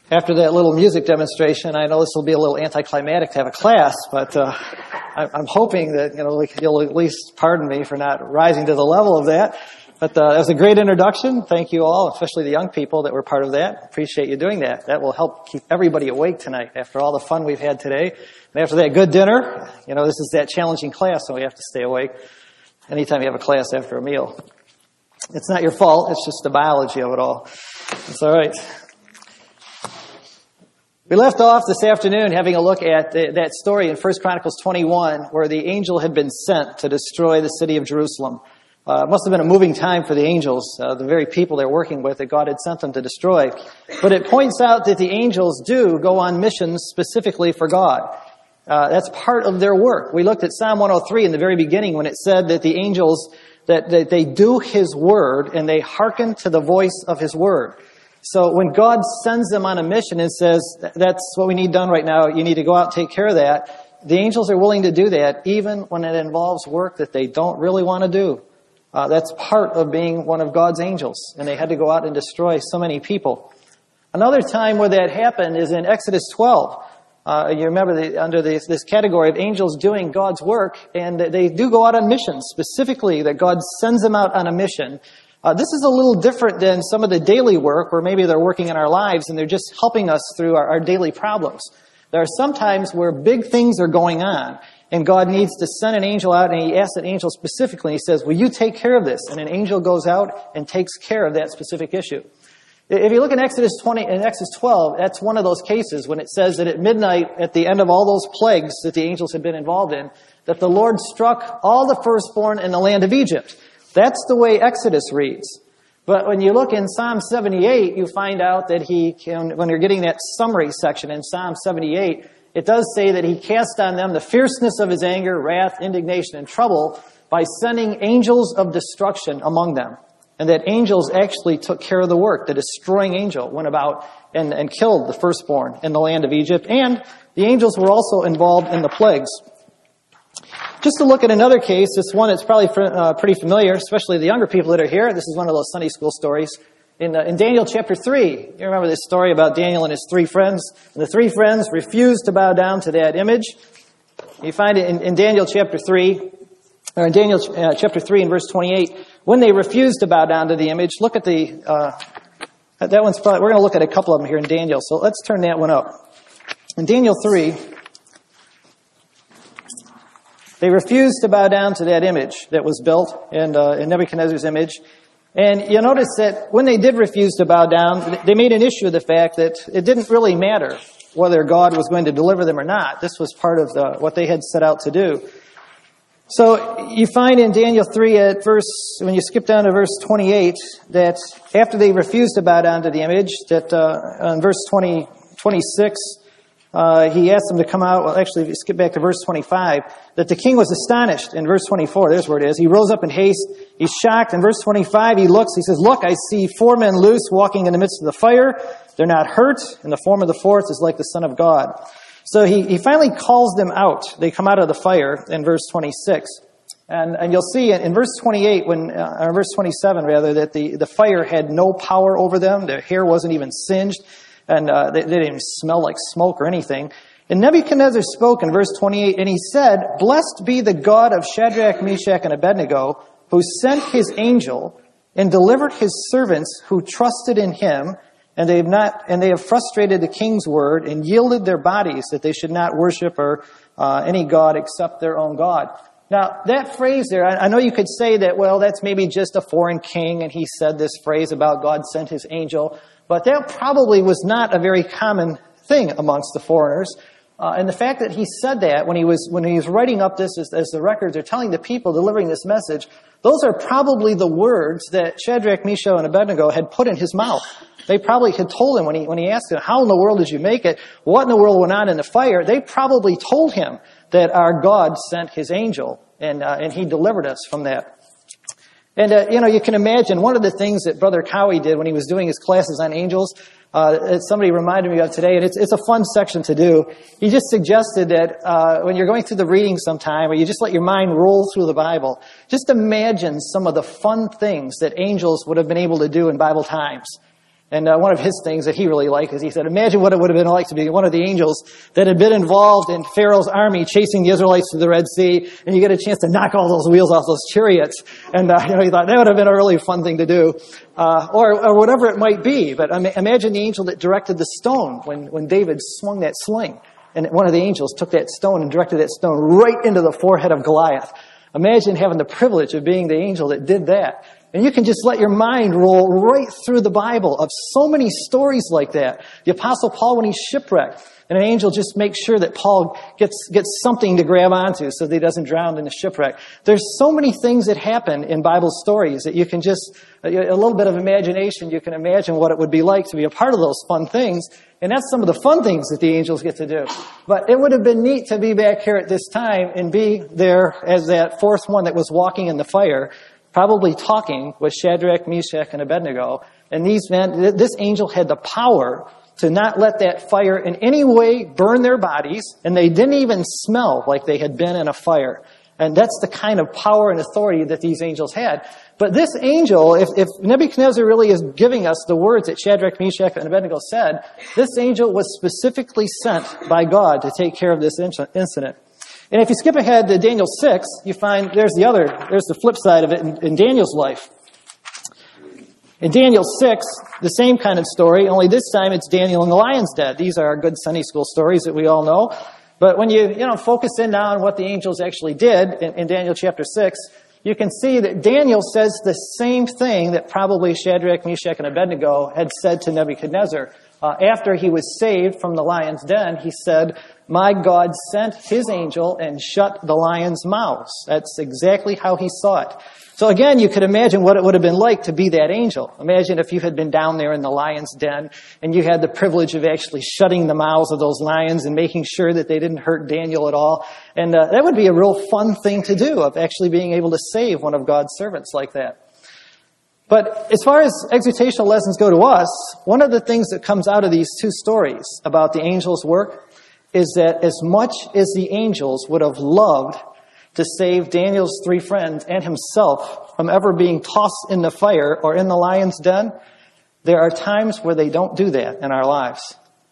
After that little music demonstration, I know this will be a little anticlimactic to have a class, but I'm hoping that you'll at least pardon me for not rising to the level of that. But that was a great introduction. Thank you all, especially the young people that were part of that. Appreciate you doing that. That will help keep everybody awake tonight after all the fun we've had today. And after that good dinner, this is that challenging class, so we have to stay awake anytime you have a class after a meal. It's not your fault. It's just the biology of it all. It's all right. We left off this afternoon having a look at that story in 1 Chronicles 21 where the angel had been sent to destroy the city of Jerusalem. It must have been a moving time for the angels, the very people they're working with that God had sent them to destroy. But it points out that the angels do go on missions specifically for God. That's part of their work. We looked at Psalm 103 in the very beginning when it said that the angels, that they do His word and they hearken to the voice of His word. So when God sends them on a mission and says, that's what we need done right now, you need to go out and take care of that, the angels are willing to do that even when it involves work that they don't really want to do. That's part of being one of God's angels, and they had to go out and destroy so many people. Another time where that happened is in Exodus 12. You remember under this category of angels doing God's work, and they do go out on missions, specifically that God sends them out on a mission. This is a little different than some of the daily work where maybe they're working in our lives and they're just helping us through our daily problems. There are some times where big things are going on and God needs to send an angel out, and He asks an angel specifically, He says, will you take care of this? And an angel goes out and takes care of that specific issue. If you look in Exodus 12, that's one of those cases when it says that at midnight, at the end of all those plagues that the angels had been involved in, that the Lord struck all the firstborn in the land of Egypt. That's the way Exodus reads. But when you look in Psalm 78, you find out that when you're getting that summary section in Psalm 78, it does say that He cast on them the fierceness of His anger, wrath, indignation, and trouble by sending angels of destruction among them. And that angels actually took care of the work. The destroying angel went about and killed the firstborn in the land of Egypt. And the angels were also involved in the plagues. Just to look at another case, this one is probably pretty familiar, especially the younger people that are here. This is one of those Sunday school stories. In Daniel chapter 3, you remember this story about Daniel and his three friends. And the three friends refused to bow down to that image. You find it in Daniel chapter 3, or in Daniel chapter 3 and verse 28. When they refused to bow down to the image, look at that one's probably, we're going to look at a couple of them here in Daniel. So let's turn that one up. In Daniel 3, they refused to bow down to that image that was built in Nebuchadnezzar's image. And you'll notice that when they did refuse to bow down, they made an issue of the fact that it didn't really matter whether God was going to deliver them or not. This was part of what they had set out to do. So you find in Daniel 3 when you skip down to verse 28, that after they refused to bow down to the image, that in verse 26, he asked them to come out. Well, actually, if you skip back to verse 25, that the king was astonished. In verse 24, there's where it is. He rose up in haste. He's shocked. In verse 25, he looks. He says, look, I see 4 men loose walking in the midst of the fire. They're not hurt. And the form of the fourth is like the Son of God. So he finally calls them out. They come out of the fire in verse 26. And you'll see in verse 28, or verse 27 rather, that the fire had no power over them. Their hair wasn't even singed. And they didn't even smell like smoke or anything. And Nebuchadnezzar spoke in verse 28, and he said, blessed be the God of Shadrach, Meshach, and Abednego, who sent His angel and delivered His servants who trusted in Him, and they have frustrated the king's word and yielded their bodies that they should not worship any god except their own God. Now, that phrase there, I know you could say that, well, that's maybe just a foreign king, and he said this phrase about God sent His angel. But that probably was not a very common thing amongst the foreigners. And the fact that he said that when he was writing up this as the records are telling the people delivering this message, those are probably the words that Shadrach, Meshach, and Abednego had put in his mouth. They probably had told him when he asked him, how in the world did you make it? What in the world went on in the fire? They probably told him that our God sent His angel and He delivered us from that. And, you can imagine one of the things that Brother Cowie did when he was doing his classes on angels, somebody reminded me of today, and it's a fun section to do. He just suggested that when you're going through the reading sometime, or you just let your mind roll through the Bible, just imagine some of the fun things that angels would have been able to do in Bible times. And one of his things that he really liked is he said, imagine what it would have been like to be one of the angels that had been involved in Pharaoh's army chasing the Israelites through the Red Sea, and you get a chance to knock all those wheels off those chariots. And he thought that would have been a really fun thing to do, or whatever it might be. But imagine the angel that directed the stone when David swung that sling, and one of the angels took that stone and directed that stone right into the forehead of Goliath. Imagine having the privilege of being the angel that did that. And you can just let your mind roll right through the Bible of so many stories like that. The Apostle Paul, when he's shipwrecked, and an angel just makes sure that Paul gets something to grab onto so that he doesn't drown in the shipwreck. There's so many things that happen in Bible stories that you can just, a little bit of imagination, you can imagine what it would be like to be a part of those fun things. And that's some of the fun things that the angels get to do. But it would have been neat to be back here at this time and be there as that fourth one that was walking in the fire, probably talking with Shadrach, Meshach, and Abednego. And these men, this angel had the power to not let that fire in any way burn their bodies, and they didn't even smell like they had been in a fire. And that's the kind of power and authority that these angels had. But this angel, if Nebuchadnezzar really is giving us the words that Shadrach, Meshach, and Abednego said, this angel was specifically sent by God to take care of this incident. And if you skip ahead to Daniel 6, you find there's the flip side of it in Daniel's life. In Daniel 6, the same kind of story, only this time it's Daniel in the lion's den. These are good Sunday school stories that we all know. But when you focus in now on what the angels actually did in Daniel chapter 6, you can see that Daniel says the same thing that probably Shadrach, Meshach, and Abednego had said to Nebuchadnezzar. After he was saved from the lion's den, he said, my God sent his angel and shut the lions' mouths. That's exactly how he saw it. So again, you could imagine what it would have been like to be that angel. Imagine if you had been down there in the lion's den and you had the privilege of actually shutting the mouths of those lions and making sure that they didn't hurt Daniel at all. And that would be a real fun thing to do, of actually being able to save one of God's servants like that. But as far as exhortational lessons go to us, one of the things that comes out of these two stories about the angels' work is that as much as the angels would have loved to save Daniel's three friends and himself from ever being tossed in the fire or in the lion's den, there are times where they don't do that in our lives,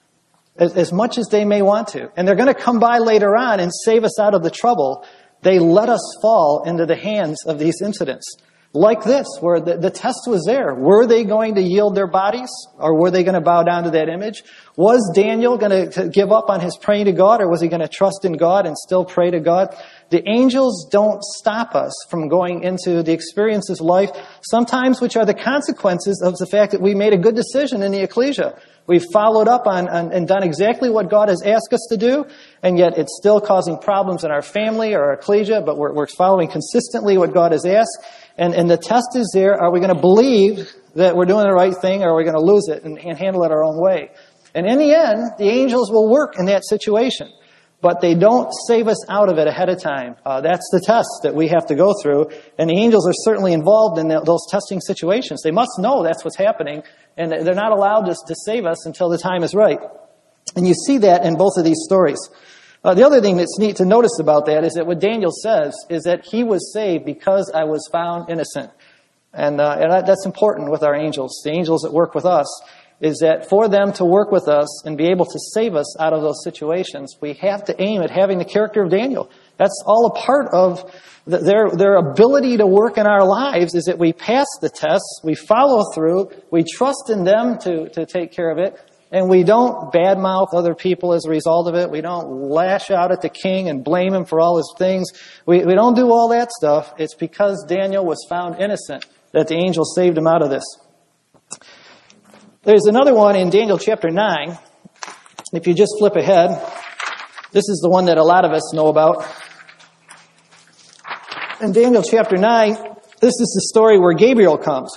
as much as they may want to. And they're going to come by later on and save us out of the trouble. They let us fall into the hands of these incidents. Like this, where the test was there. Were they going to yield their bodies, or were they going to bow down to that image? Was Daniel going to give up on his praying to God, or was he going to trust in God and still pray to God? The angels don't stop us from going into the experiences of life, sometimes which are the consequences of the fact that we made a good decision in the ecclesia. We've followed up on and done exactly what God has asked us to do, and yet it's still causing problems in our family or our ecclesia, but we're following consistently what God has asked. And the test is there. Are we going to believe that we're doing the right thing, or are we going to lose it and handle it our own way? And in the end, the angels will work in that situation. But they don't save us out of it ahead of time. That's the test that we have to go through. And the angels are certainly involved in those testing situations. They must know that's what's happening. And they're not allowed to save us until the time is right. And you see that in both of these stories. The other thing that's neat to notice about that is that what Daniel says is that he was saved because I was found innocent. And that's important with our angels. The angels that work with us is that for them to work with us and be able to save us out of those situations, we have to aim at having the character of Daniel. That's all a part of their ability to work in our lives, is that we pass the tests, we follow through, we trust in them to take care of it, and we don't badmouth other people as a result of it. We don't lash out at the king and blame him for all his things. We don't do all that stuff. It's because Daniel was found innocent that the angel saved him out of this. There's another one in Daniel chapter 9. If you just flip ahead, this is the one that a lot of us know about. In Daniel chapter 9, this is the story where Gabriel comes.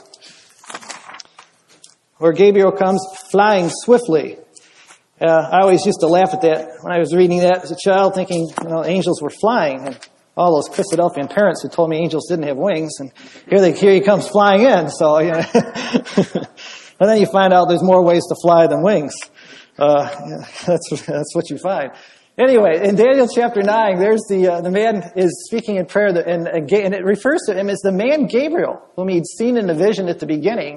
Where Gabriel comes flying swiftly. I always used to laugh at that when I was reading that as a child, thinking, angels were flying. And all those Christadelphian parents who told me angels didn't have wings, and here he comes flying in. So, and then you find out there's more ways to fly than wings. That's what you find. Anyway, in Daniel chapter 9, there's the man is speaking in prayer, and it refers to him as the man Gabriel, whom he'd seen in the vision at the beginning,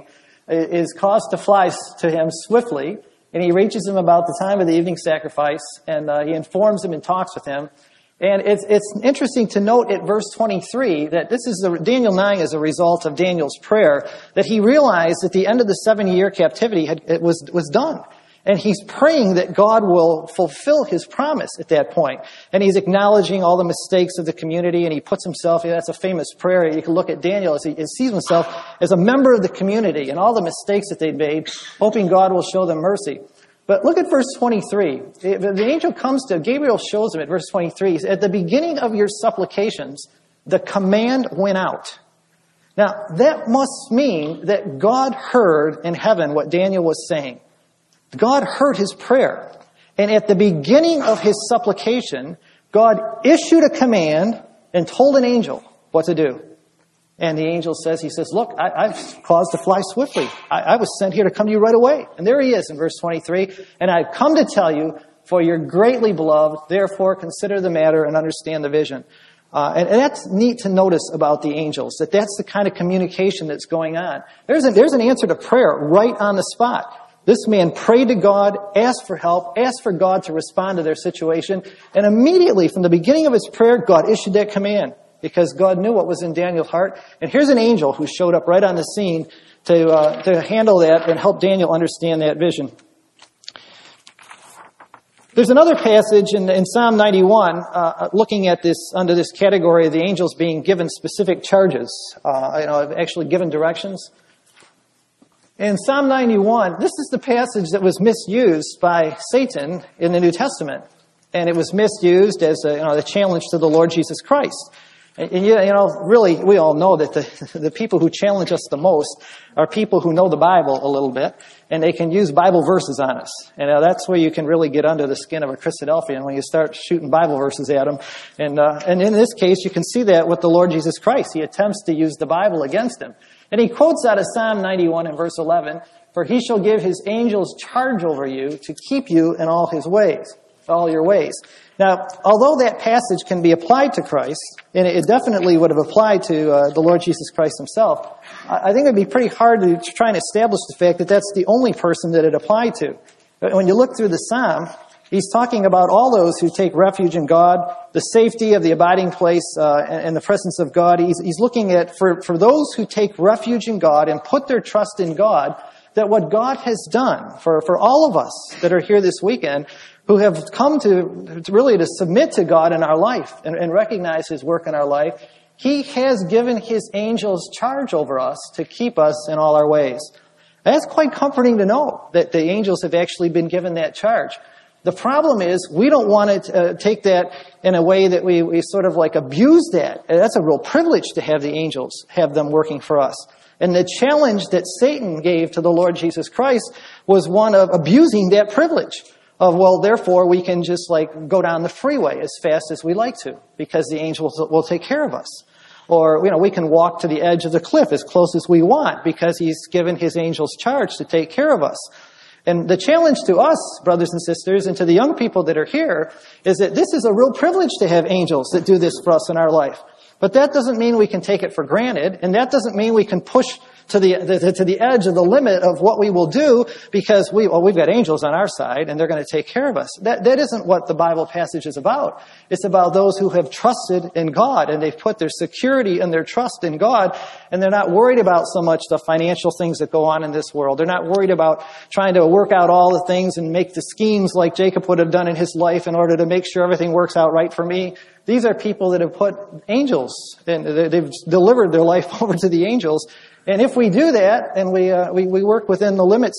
is caused to fly to him swiftly, and he reaches him about the time of the evening sacrifice, and he informs him and talks with him. And it's interesting to note at verse 23 that Daniel 9 is a result of Daniel's prayer, that he realized that the end of the 7-year captivity was done. And he's praying that God will fulfill his promise at that point. And he's acknowledging all the mistakes of the community, and he puts himself, that's a famous prayer. You can look at Daniel as he sees himself as a member of the community and all the mistakes that they'd made, hoping God will show them mercy. But look at verse 23. The angel comes to, Gabriel shows him at verse 23, he says, at the beginning of your supplications, the command went out. Now, that must mean that God heard in heaven what Daniel was saying. God heard his prayer. And at the beginning of his supplication, God issued a command and told an angel what to do. And the angel says, look, I've caused to fly swiftly. I was sent here to come to you right away. And there he is in verse 23. And I've come to tell you, for you're greatly beloved, therefore consider the matter and understand the vision. And that's neat to notice about the angels, that's the kind of communication that's going on. There's an answer to prayer right on the spot. This man prayed to God, asked for help, asked for God to respond to their situation, and immediately from the beginning of his prayer, God issued that command because God knew what was in Daniel's heart. And here's an angel who showed up right on the scene to handle that and help Daniel understand that vision. There's another passage in Psalm 91 looking at this under this category of the angels being given specific charges, actually given directions. In Psalm 91, this is the passage that was misused by Satan in the New Testament. And it was misused as the challenge to the Lord Jesus Christ. And really, we all know that the people who challenge us the most are people who know the Bible a little bit, and they can use Bible verses on us. And that's where you can really get under the skin of a Christadelphian, when you start shooting Bible verses at them. And in this case, you can see that with the Lord Jesus Christ. He attempts to use the Bible against him. And he quotes out of Psalm 91 in verse 11, for he shall give his angels charge over you to keep you in all your ways. Now, although that passage can be applied to Christ, and it definitely would have applied to the Lord Jesus Christ himself, I think it would be pretty hard to try and establish the fact that that's the only person that it applied to. When you look through the Psalm, he's talking about all those who take refuge in God, the safety of the abiding place and the presence of God. He's looking at, for those who take refuge in God and put their trust in God, that what God has done for all of us that are here this weekend, who have come to really to submit to God in our life and recognize his work in our life, he has given his angels charge over us to keep us in all our ways. That's quite comforting to know that the angels have actually been given that charge. The problem is we don't want to take that in a way that we sort of like abuse that. That's a real privilege to have the angels, have them working for us. And the challenge that Satan gave to the Lord Jesus Christ was one of abusing that privilege. Of, well, therefore, we can just go down the freeway as fast as we like to because the angels will take care of us. Or, we can walk to the edge of the cliff as close as we want because he's given his angels charge to take care of us. And the challenge to us, brothers and sisters, and to the young people that are here, is that this is a real privilege to have angels that do this for us in our life. But that doesn't mean we can take it for granted, and that doesn't mean we can push to the edge of the limit of what we will do because we've got angels on our side and they're going to take care of us. That isn't what the Bible passage is about. It's about those who have trusted in God and they've put their security and their trust in God, and they're not worried about so much the financial things that go on in this world. They're not worried about trying to work out all the things and make the schemes like Jacob would have done in his life in order to make sure everything works out right for me. These are people that have put angels, and they've delivered their life over to the angels. And if we do that, and we work within the limits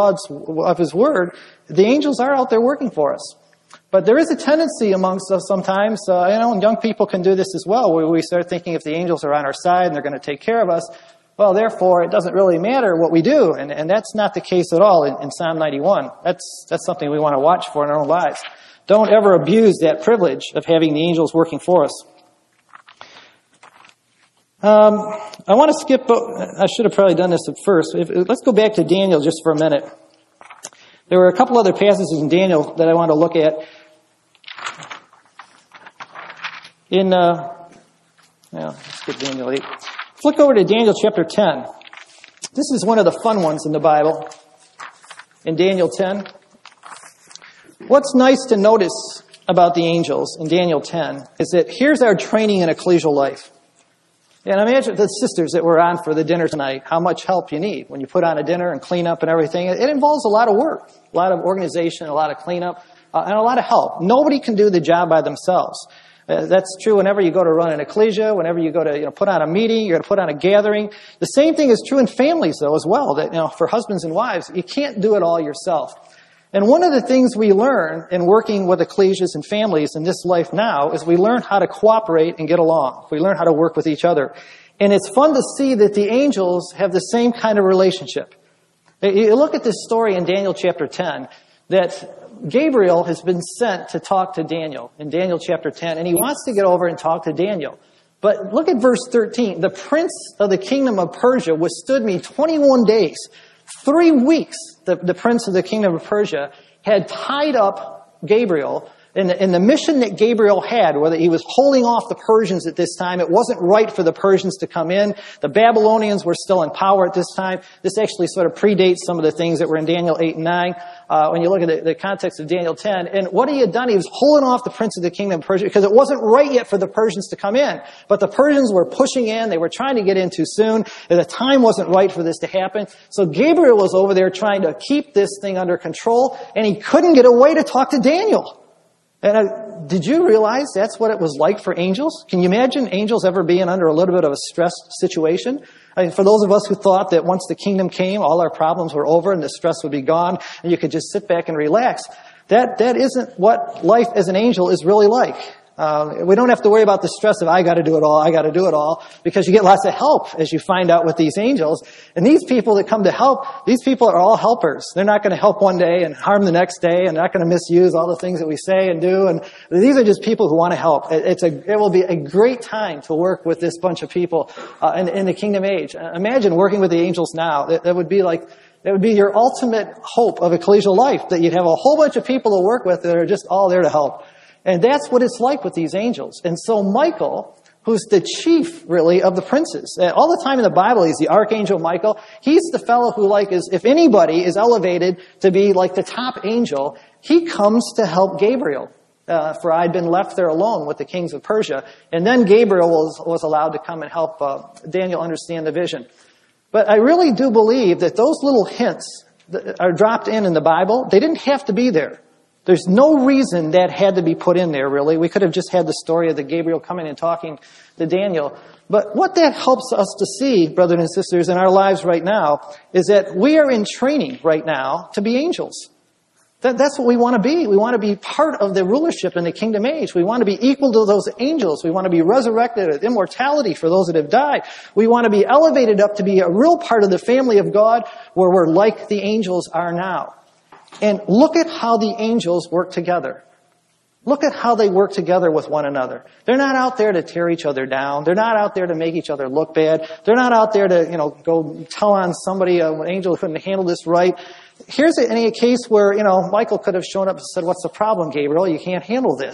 of his word, the angels are out there working for us. But there is a tendency amongst us sometimes, and young people can do this as well, where we start thinking if the angels are on our side and they're going to take care of us, well, therefore, it doesn't really matter what we do. And that's not the case at all in Psalm 91. That's something we want to watch for in our own lives. Don't ever abuse that privilege of having the angels working for us. I want to skip, I should have probably done this at first. Let's go back to Daniel just for a minute. There were a couple other passages in Daniel that I want to look at. Let's get Daniel 8. Let's look over to Daniel chapter 10. This is one of the fun ones in the Bible, in Daniel 10. What's nice to notice about the angels in Daniel 10 is that here's our training in ecclesial life. And imagine the sisters that were on for the dinner tonight, how much help you need when you put on a dinner and clean up and everything. It involves a lot of work, a lot of organization, a lot of cleanup, and a lot of help. Nobody can do the job by themselves. That's true whenever you go to run an ecclesia, whenever you go to put on a meeting, you're going to put on a gathering. The same thing is true in families, though, as well. That for husbands and wives, you can't do it all yourself. And one of the things we learn in working with ecclesias and families in this life now is we learn how to cooperate and get along. We learn how to work with each other. And it's fun to see that the angels have the same kind of relationship. You look at this story in Daniel chapter 10, that Gabriel has been sent to talk to Daniel in Daniel chapter 10, and he wants to get over and talk to Daniel. But look at verse 13. The prince of the kingdom of Persia withstood me 21 days. 3 weeks, the prince of the kingdom of Persia had tied up Gabriel in the mission that Gabriel had, whether he was holding off the Persians at this time. It wasn't right for the Persians to come in. The Babylonians were still in power at this time. This actually sort of predates some of the things that were in Daniel 8 and 9 when you look at the context of Daniel 10. And what he had done, he was holding off the prince of the kingdom of Persia because it wasn't right yet for the Persians to come in. But the Persians were pushing in. They were trying to get in too soon. And the time wasn't right for this to happen. So Gabriel was over there trying to keep this thing under control, and he couldn't get away to talk to Daniel. And did you realize that's what it was like for angels? Can you imagine angels ever being under a little bit of a stressed situation? I mean, for those of us who thought that once the kingdom came, all our problems were over and the stress would be gone and you could just sit back and relax, that isn't what life as an angel is really like. We don't have to worry about the stress of, I got to do it all, because you get lots of help as you find out with these angels. And these people that come to help, these people are all helpers. They're not going to help one day and harm the next day, and not going to misuse all the things that we say and do. And these are just people who want to help. It will be a great time to work with this bunch of people in the kingdom age. Imagine working with the angels now. That would be your ultimate hope of ecclesial life, that you'd have a whole bunch of people to work with that are just all there to help. And that's what it's like with these angels. And so Michael, who's the chief, really, of the princes. All the time in the Bible, he's the archangel Michael. He's the fellow who, if anybody is elevated to be like the top angel, he comes to help Gabriel. For I'd been left there alone with the kings of Persia. And then Gabriel was allowed to come and help Daniel understand the vision. But I really do believe that those little hints that are dropped in the Bible, they didn't have to be there. There's no reason that had to be put in there, really. We could have just had the story of the Gabriel coming and talking to Daniel. But what that helps us to see, brothers and sisters, in our lives right now, is that we are in training right now to be angels. That's what we want to be. We want to be part of the rulership in the kingdom age. We want to be equal to those angels. We want to be resurrected with immortality for those that have died. We want to be elevated up to be a real part of the family of God where we're like the angels are now. And look at how the angels work together. Look at how they work together with one another. They're not out there to tear each other down. They're not out there to make each other look bad. They're not out there to, go tell on somebody, an angel who couldn't handle this right. Here's a case where, Michael could have shown up and said, what's the problem, Gabriel? You can't handle this.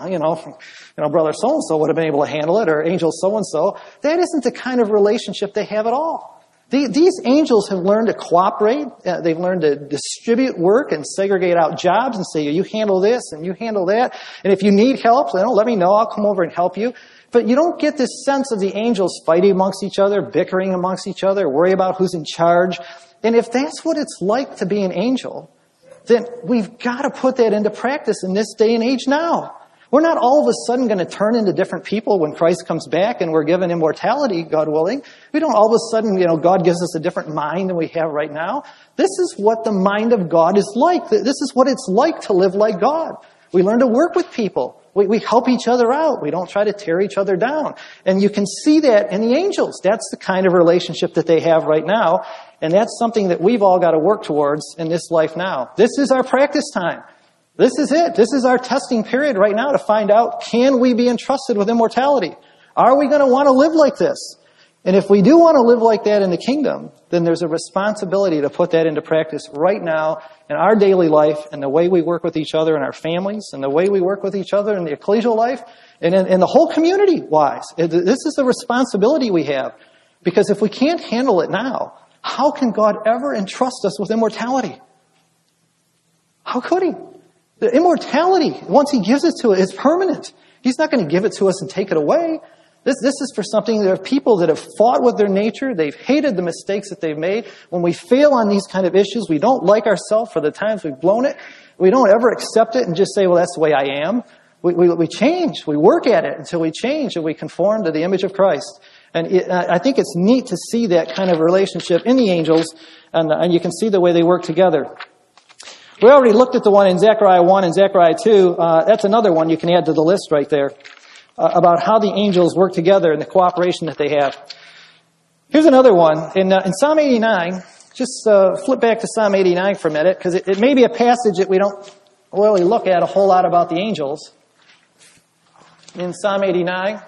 Brother so-and-so would have been able to handle it, or angel so-and-so. That isn't the kind of relationship they have at all. These angels have learned to cooperate. They've learned to distribute work and segregate out jobs and say, you handle this and you handle that. And if you need help, let me know. I'll come over and help you. But you don't get this sense of the angels fighting amongst each other, bickering amongst each other, worry about who's in charge. And if that's what it's like to be an angel, then we've got to put that into practice in this day and age now. We're not all of a sudden going to turn into different people when Christ comes back and we're given immortality, God willing. We don't all of a sudden, God gives us a different mind than we have right now. This is what the mind of God is like. This is what it's like to live like God. We learn to work with people. We help each other out. We don't try to tear each other down. And you can see that in the angels. That's the kind of relationship that they have right now. And that's something that we've all got to work towards in this life now. This is our practice time. This is it. This is our testing period right now to find out, can we be entrusted with immortality? Are we going to want to live like this? And if we do want to live like that in the kingdom, then there's a responsibility to put that into practice right now in our daily life and the way we work with each other in our families and the way we work with each other in the ecclesial life and in the whole community-wise. This is a responsibility we have, because if we can't handle it now, How can God ever entrust us with immortality? How could He? The immortality, once He gives it to us, is permanent. He's not going to give it to us and take it away. This is for something. There are people that have fought with their nature. They've hated the mistakes that they've made. When we fail on these kind of issues, we don't like ourselves for the times we've blown it. We don't ever accept it and just say, well, that's the way I am. We change. We work at it until we change and we conform to the image of Christ. And I think it's neat to see that kind of relationship in the angels, and you can see the way they work together. We already looked at the one in Zechariah 1 and Zechariah 2. That's another one you can add to the list right there, about how the angels work together and the cooperation that they have. Here's another one. In Psalm 89, just flip back to Psalm 89 for a minute, because it may be a passage that we don't really look at a whole lot about the angels. In Psalm 89,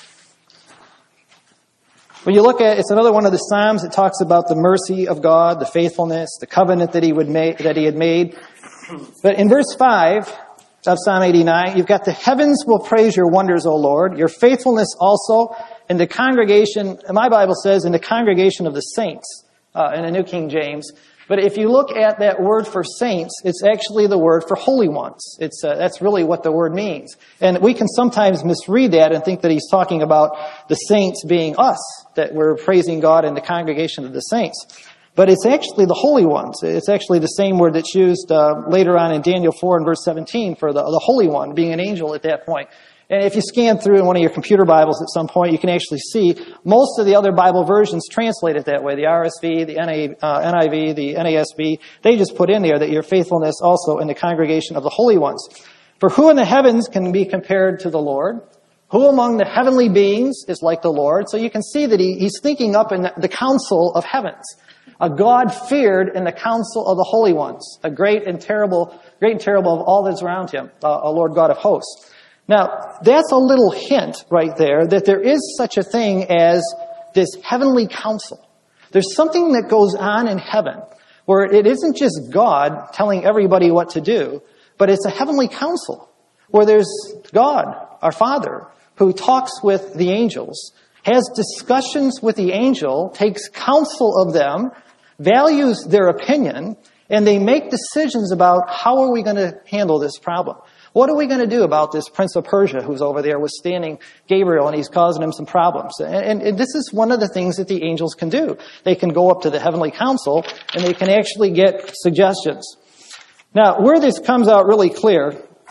when you look at, it's another one of the Psalms that talks about the mercy of God, the faithfulness, the covenant that He had made. But in verse 5 of Psalm 89, you've got the heavens will praise your wonders, O Lord, your faithfulness also in the congregation, my Bible says, in the congregation of the saints, in the New King James. But if you look at that word for saints, it's actually the word for holy ones. That's really what the word means. And we can sometimes misread that and think that he's talking about the saints being us, that we're praising God in the congregation of the saints. But it's actually the holy ones. It's actually the same word that's used later on in Daniel 4 and verse 17 for the Holy One, being an angel at that point. And if you scan through in one of your computer Bibles at some point, you can actually see most of the other Bible versions translate it that way. The RSV, the NIV, the NASB, they just put in there that your faithfulness also in the congregation of the holy ones. For who in the heavens can be compared to the Lord? Who among the heavenly beings is like the Lord? So you can see that he's thinking up in the council of heavens. A God feared in the council of the holy ones. A great and terrible of all that's around him. A Lord God of hosts. Now, that's a little hint right there that there is such a thing as this heavenly council. There's something that goes on in heaven where it isn't just God telling everybody what to do, but it's a heavenly council where there's God, our Father, who talks with the angels, has discussions with the angel, takes counsel of them, values their opinion, and they make decisions about how are we going to handle this problem. What are we going to do about this Prince of Persia who's over there withstanding Gabriel and he's causing him some problems? And this is one of the things that the angels can do. They can go up to the heavenly council and they can actually get suggestions. Now, where this comes out really clear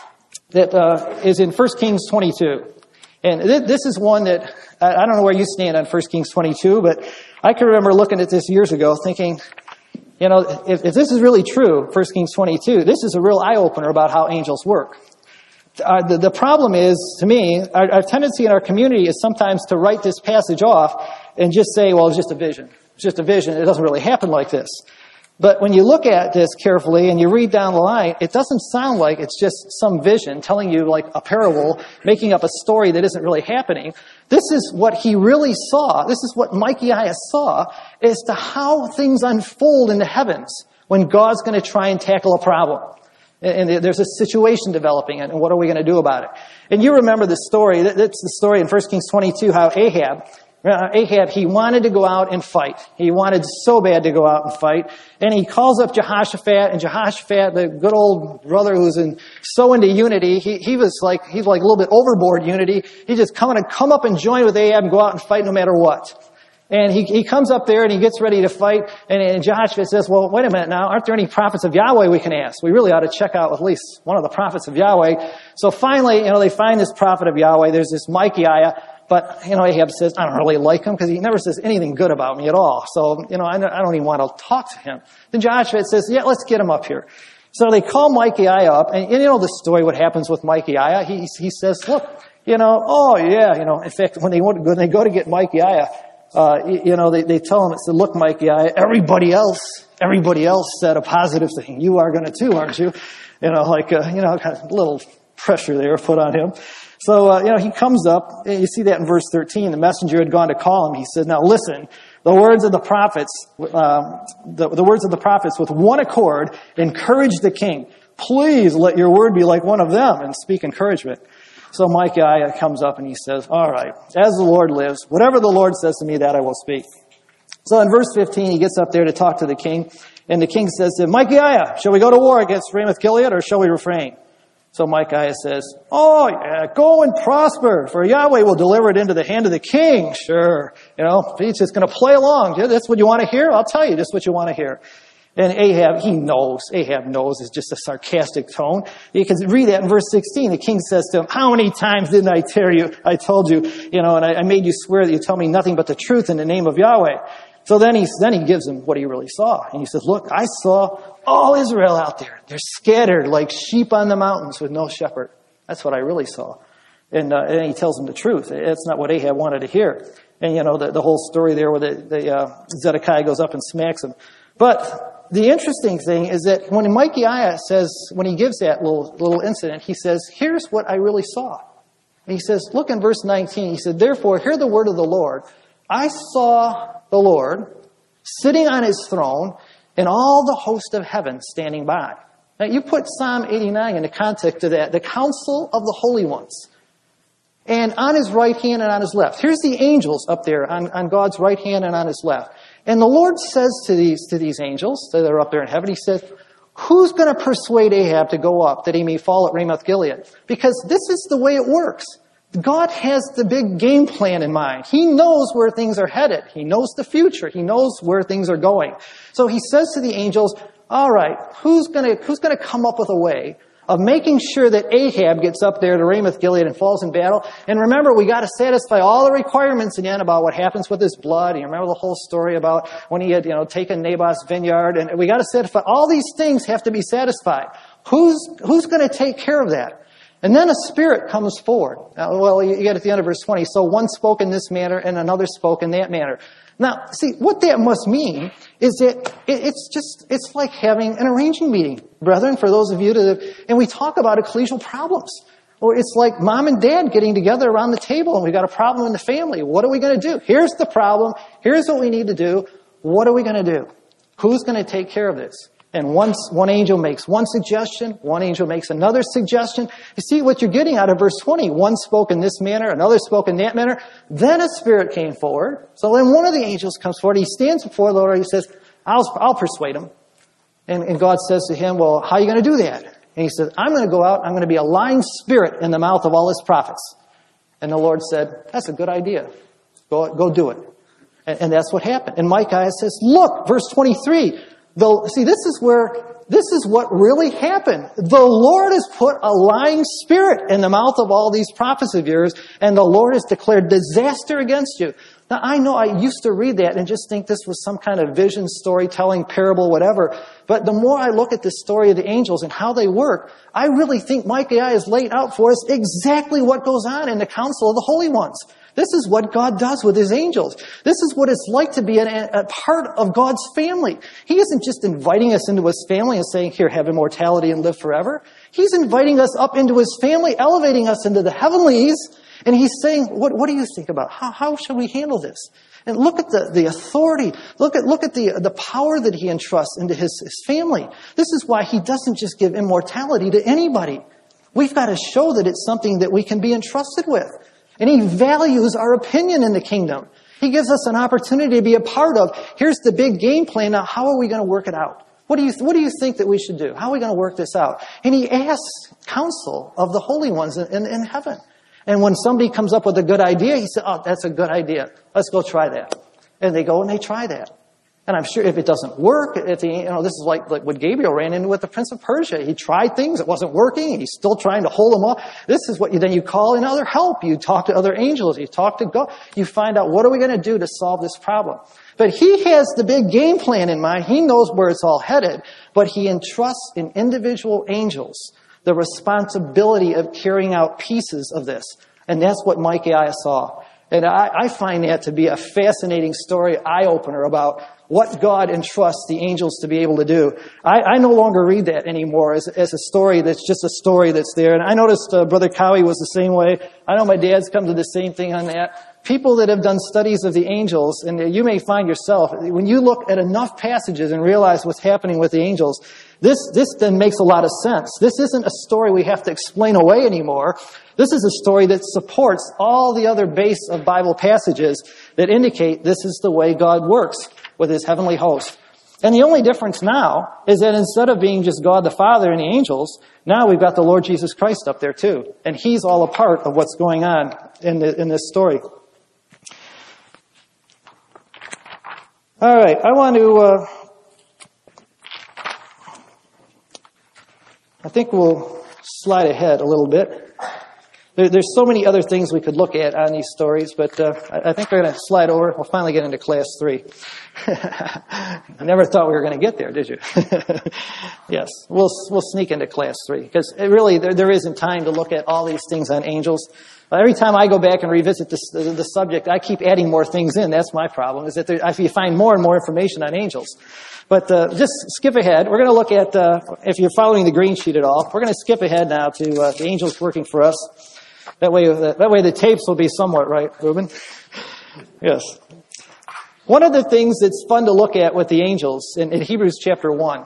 that is in 1 Kings 22. And this is one that, I don't know where you stand on 1 Kings 22, but I can remember looking at this years ago thinking, you know, if this is really true, 1 Kings 22, this is a real eye-opener about how angels work. The problem is, to me, our tendency in our community is sometimes to write this passage off and just say, well, it's just a vision. It's just a vision. It doesn't really happen like this. But when you look at this carefully and you read down the line, it doesn't sound like it's just some vision telling you like a parable, making up a story that isn't really happening. This is what he really saw. This is what Micaiah saw as to how things unfold in the heavens when God's going to try and tackle a problem. And there's a situation developing, and what are we going to do about it? And you remember the story. That's the story in 1 Kings 22, how Ahab, he wanted to go out and fight. He wanted so bad to go out and fight. And he calls up Jehoshaphat, and Jehoshaphat, the good old brother who's so into unity, he's like a little bit overboard unity. He just come up and join with Ahab and go out and fight no matter what. And he comes up there and he gets ready to fight. And Jehoshaphat says, well, wait a minute now. Aren't there any prophets of Yahweh we can ask? We really ought to check out at least one of the prophets of Yahweh. So finally, they find this prophet of Yahweh. There's this Micaiah. But, Ahab says, I don't really like him because he never says anything good about me at all. So, I don't even want to talk to him. Then Jehoshaphat says, yeah, let's get him up here. So they call Micaiah up. And the story, what happens with Micaiah. He says, look, in fact, when they go to get Micaiah, they tell him, look, Micaiah, everybody else said a positive thing. You are going to too, aren't you? Kind of a little pressure there put on him. So, he comes up, and you see that in verse 13. The messenger had gone to call him. He said, now listen, the words of the prophets, the words of the prophets with one accord encourage the king. Please let your word be like one of them and speak encouragement. So Micaiah comes up and he says, all right, as the Lord lives, whatever the Lord says to me, that I will speak. So in verse 15, he gets up there to talk to the king, and the king says to him, Micaiah, shall we go to war against Ramoth-Gilead, or shall we refrain? So Micaiah says, oh, yeah, go and prosper, for Yahweh will deliver it into the hand of the king. Sure. He's just going to play along. Yeah, that's what you want to hear? I'll tell you, that's what you want to hear. And Ahab knows. It's just a sarcastic tone. You can read that in verse 16. The king says to him, how many times didn't I I told you, and I made you swear that you tell me nothing but the truth in the name of Yahweh. So then he gives him what he really saw. And he says, look, I saw all Israel out there. They're scattered like sheep on the mountains with no shepherd. That's what I really saw. And he tells him the truth. It's not what Ahab wanted to hear. And the whole story there where Zedekiah goes up and smacks him. But the interesting thing is that when Micaiah says, when he gives that little incident, he says, here's what I really saw. And he says, look in verse 19. He said, therefore, hear the word of the Lord. I saw the Lord sitting on his throne and all the host of heaven standing by. Now, you put Psalm 89 in the context of that, the council of the holy ones. And on his right hand and on his left. Here's the angels up there on God's right hand and on his left. And the Lord says to these angels that are up there in heaven, he says, who's going to persuade Ahab to go up that he may fall at Ramoth-Gilead? Because this is the way it works. God has the big game plan in mind. He knows where things are headed. He knows the future. He knows where things are going. So he says to the angels, all right, who's going to come up with a way of making sure that Ahab gets up there to Ramoth-Gilead and falls in battle? And remember, we got to satisfy all the requirements again about what happens with his blood. You remember the whole story about when he had, taken Naboth's vineyard, and we got to satisfy all these things have to be satisfied. Who's going to take care of that? And then a spirit comes forward. Well, you get at the end of verse 20. So one spoke in this manner and another spoke in that manner. Now, see, what that must mean is that it's like having an arranging meeting, brethren, for those of you and we talk about ecclesial problems. Or it's like mom and dad getting together around the table and we've got a problem in the family. What are we going to do? Here's the problem. Here's what we need to do. What are we going to do? Who's going to take care of this? And one angel makes one suggestion, one angel makes another suggestion. You see what you're getting out of verse 20. One spoke in this manner, another spoke in that manner. Then a spirit came forward. So then one of the angels comes forward. He stands before the Lord. He says, I'll persuade him. And God says to him, well, how are you going to do that? And he says, I'm going to go out. I'm going to be a lying spirit in the mouth of all his prophets. And the Lord said, that's a good idea. Go do it. And that's what happened. And Micaiah says, look, verse 23. This is what really happened. The Lord has put a lying spirit in the mouth of all these prophets of yours, and the Lord has declared disaster against you. Now, I know I used to read that and just think this was some kind of vision, storytelling, parable, whatever. But the more I look at the story of the angels and how they work, I really think Micaiah has laid out for us exactly what goes on in the council of the holy ones. This is what God does with his angels. This is what it's like to be a part of God's family. He isn't just inviting us into his family and saying, here, have immortality and live forever. He's inviting us up into his family, elevating us into the heavenlies. And he's saying, what do you think about? How should we handle this? And look at the authority. Look at the power that he entrusts into his family. This is why he doesn't just give immortality to anybody. We've got to show that it's something that we can be entrusted with. And he values our opinion in the kingdom. He gives us an opportunity to be a part of, here's the big game plan. Now, how are we going to work it out? What do you think that we should do? How are we going to work this out? And he asks counsel of the holy ones in heaven. And when somebody comes up with a good idea, he says, oh, that's a good idea. Let's go try that. And they go and they try that. And I'm sure if it doesn't work, this is like what Gabriel ran into with the Prince of Persia. He tried things, it wasn't working, and he's still trying to hold them off. This is what then you call in other help. You talk to other angels, you talk to God. You find out, what are we going to do to solve this problem? But he has the big game plan in mind. He knows where it's all headed, but he entrusts in individual angels the responsibility of carrying out pieces of this. And that's what Micaiah saw. And I find that to be a fascinating story, eye-opener about what God entrusts the angels to be able to do. I no longer read that anymore as a story that's just a story that's there. And I noticed Brother Cowie was the same way. I know my dad's come to the same thing on that. people that have done studies of the angels, and you may find yourself, when you look at enough passages and realize what's happening with the angels, this then makes a lot of sense. This isn't a story we have to explain away anymore. This is a story that supports all the other base of Bible passages that indicate this is the way God works with His heavenly host. And the only difference now is that instead of being just God the Father and the angels, now we've got the Lord Jesus Christ up there too. And He's all a part of what's going on in this story. All right, I want to, I think we'll slide ahead a little bit. There's so many other things we could look at on these stories, but I think we're going to slide over. We'll finally get into class 3. I never thought we were going to get there, did you? Yes, we'll sneak into class 3, because really there isn't time to look at all these things on angels. Every time I go back and revisit the subject, I keep adding more things in. That's my problem, is that you find more and more information on angels. But just skip ahead. We're going to look at, if you're following the green sheet at all, we're going to skip ahead now to the angels working for us. That way the tapes will be somewhat right, Reuben. Yes. One of the things that's fun to look at with the angels in Hebrews chapter 1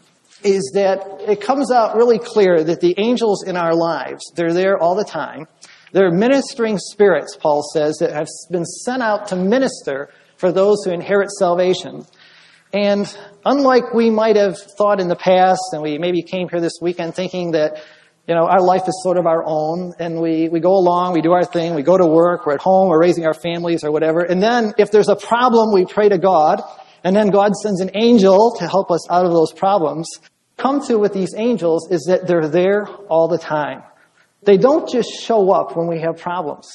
is that it comes out really clear that the angels in our lives, they're there all the time. They're ministering spirits, Paul says, that have been sent out to minister for those who inherit salvation. And unlike we might have thought in the past, and we maybe came here this weekend thinking that, our life is sort of our own, and we go along, we do our thing, we go to work, we're at home, we're raising our families or whatever, and then if there's a problem, we pray to God, and then God sends an angel to help us out of those problems. Come to with these angels is that they're there all the time. They don't just show up when we have problems.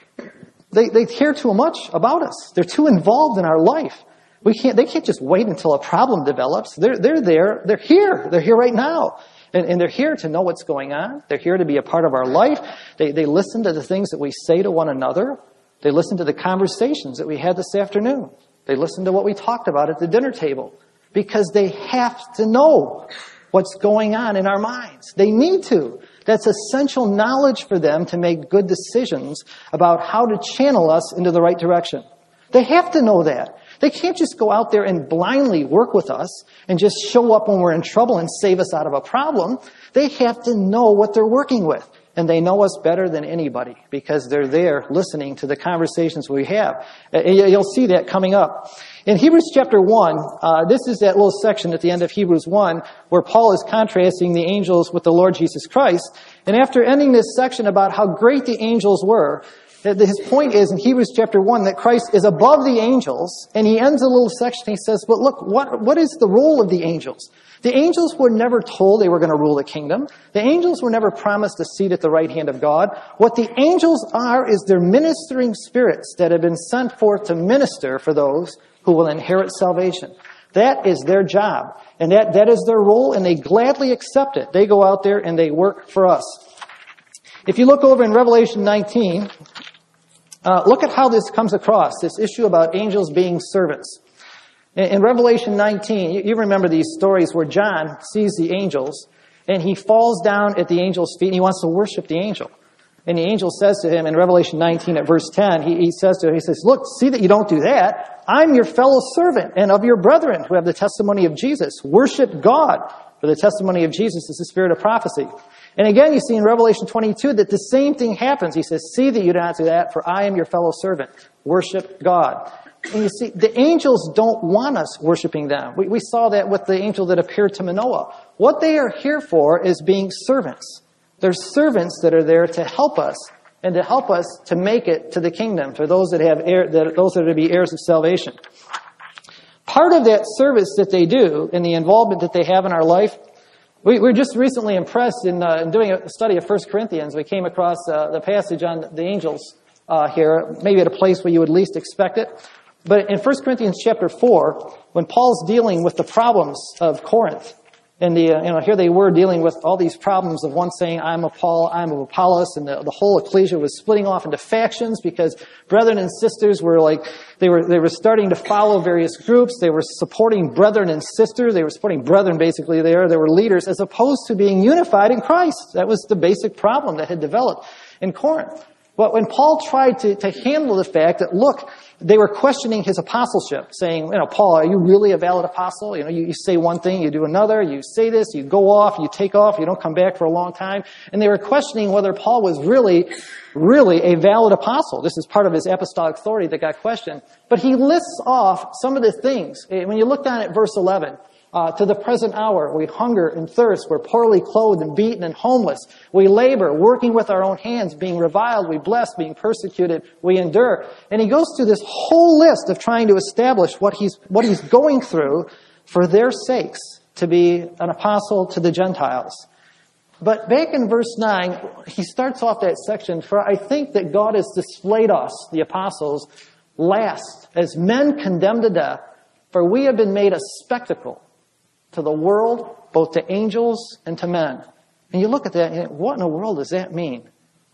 They care too much about us. They're too involved in our life. They can't just wait until a problem develops. They're there. They're here. They're here right now. And they're here to know what's going on. They're here to be a part of our life. They listen to the things that we say to one another. They listen to the conversations that we had this afternoon. They listen to what we talked about at the dinner table. Because they have to know what's going on in our minds. They need to. That's essential knowledge for them to make good decisions about how to channel us into the right direction. They have to know that. They can't just go out there and blindly work with us and just show up when we're in trouble and save us out of a problem. They have to know what they're working with. And they know us better than anybody because they're there listening to the conversations we have. You'll see that coming up. In Hebrews chapter 1, this is that little section at the end of Hebrews 1 where Paul is contrasting the angels with the Lord Jesus Christ. And after ending this section about how great the angels were, his point is in Hebrews chapter 1 that Christ is above the angels, and he ends a little section. He says, but look, what is the role of the angels? The angels were never told they were going to rule the kingdom. The angels were never promised a seat at the right hand of God. What the angels are is they're ministering spirits that have been sent forth to minister for those who will inherit salvation. That is their job, and that is their role, and they gladly accept it. They go out there and they work for us. If you look over in Revelation 19, look at how this comes across, this issue about angels being servants. In Revelation 19, you remember these stories where John sees the angels, and he falls down at the angel's feet, and he wants to worship the angel. And the angel says to him in Revelation 19 at verse 10, he says to him, he says, look, see that you don't do that. I'm your fellow servant and of your brethren who have the testimony of Jesus. Worship God, for the testimony of Jesus is the spirit of prophecy. And again, you see in Revelation 22 that the same thing happens. He says, see that you do not do that, for I am your fellow servant. Worship God. And you see, the angels don't want us worshiping them. We saw that with the angel that appeared to Manoah. What they are here for is being servants. They're servants that are there to help us and to help us to make it to the kingdom for those that those that are to be heirs of salvation. Part of that service that they do and the involvement that they have in our life, we were just recently impressed in doing a study of 1 Corinthians. We came across the passage on the angels here, maybe at a place where you would least expect it. But in 1 Corinthians chapter 4, when Paul's dealing with the problems of Corinth, and here they were dealing with all these problems of one saying, I'm of Paul, I'm of Apollos, and the whole ecclesia was splitting off into factions because brethren and sisters were they were starting to follow various groups. They were supporting brethren and sisters. They were supporting brethren basically there. They were leaders as opposed to being unified in Christ. That was the basic problem that had developed in Corinth. But when Paul tried to handle the fact that, look, they were questioning his apostleship, saying, Paul, are you really a valid apostle? You say one thing, you do another, you say this, you go off, you take off, you don't come back for a long time. And they were questioning whether Paul was really a valid apostle. This is part of his apostolic authority that got questioned. But he lists off some of the things. When you look down at verse 11, to the present hour, we hunger and thirst. We're poorly clothed and beaten and homeless. We labor, working with our own hands, being reviled. We bless, being persecuted. We endure. And he goes through this whole list of trying to establish what he's going through for their sakes to be an apostle to the Gentiles. But back in verse 9, he starts off that section, for I think that God has displayed us, the apostles, last, as men condemned to death, for we have been made a spectacle to the world, both to angels and to men. And you look at that and you think, what in the world does that mean?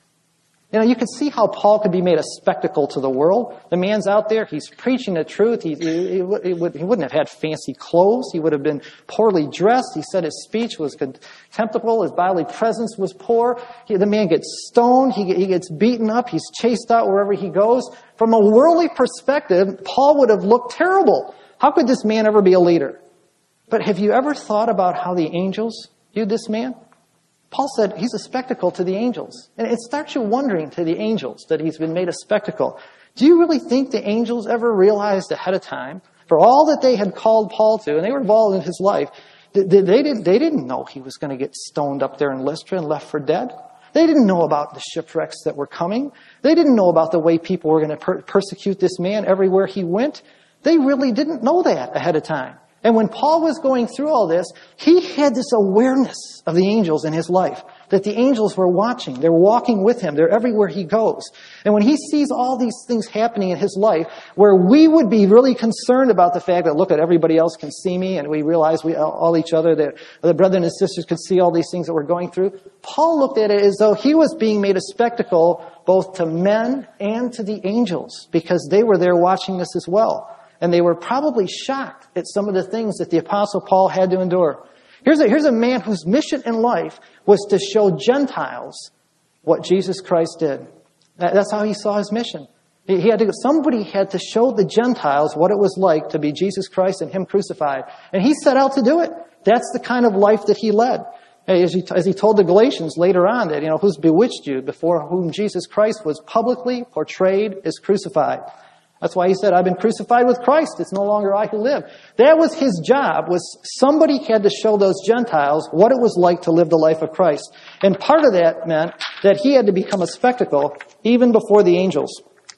You can see how Paul could be made a spectacle to the world. The man's out there, he's preaching the truth. He wouldn't have had fancy clothes. He would have been poorly dressed. He said his speech was contemptible. His bodily presence was poor. The man gets stoned. He gets beaten up. He's chased out wherever he goes. From a worldly perspective, Paul would have looked terrible. How could this man ever be a leader? But have you ever thought about how the angels viewed this man? Paul said he's a spectacle to the angels. And it starts you wondering to the angels that he's been made a spectacle. Do you really think the angels ever realized ahead of time, for all that they had called Paul to, and they were involved in his life, they didn't know he was going to get stoned up there in Lystra and left for dead. They didn't know about the shipwrecks that were coming. They didn't know about the way people were going to persecute this man everywhere he went. They really didn't know that ahead of time. And when Paul was going through all this, he had this awareness of the angels in his life, that the angels were watching. They're walking with him. They're everywhere he goes. And when he sees all these things happening in his life, where we would be really concerned about the fact that, look, at everybody else can see me, and we realize we all each other, that the brethren and sisters could see all these things that we're going through, Paul looked at it as though he was being made a spectacle both to men and to the angels, because they were there watching this as well. And they were probably shocked at some of the things that the Apostle Paul had to endure. Here's a man whose mission in life was to show Gentiles what Jesus Christ did. That's how he saw his mission. Somebody had to show the Gentiles what it was like to be Jesus Christ and him crucified. And he set out to do it. That's the kind of life that he led. As he told the Galatians later on that, who's bewitched you, before whom Jesus Christ was publicly portrayed as crucified. That's why he said, I've been crucified with Christ. It's no longer I who live. That was his job, was somebody had to show those Gentiles what it was like to live the life of Christ. And part of that meant that he had to become a spectacle even before the angels.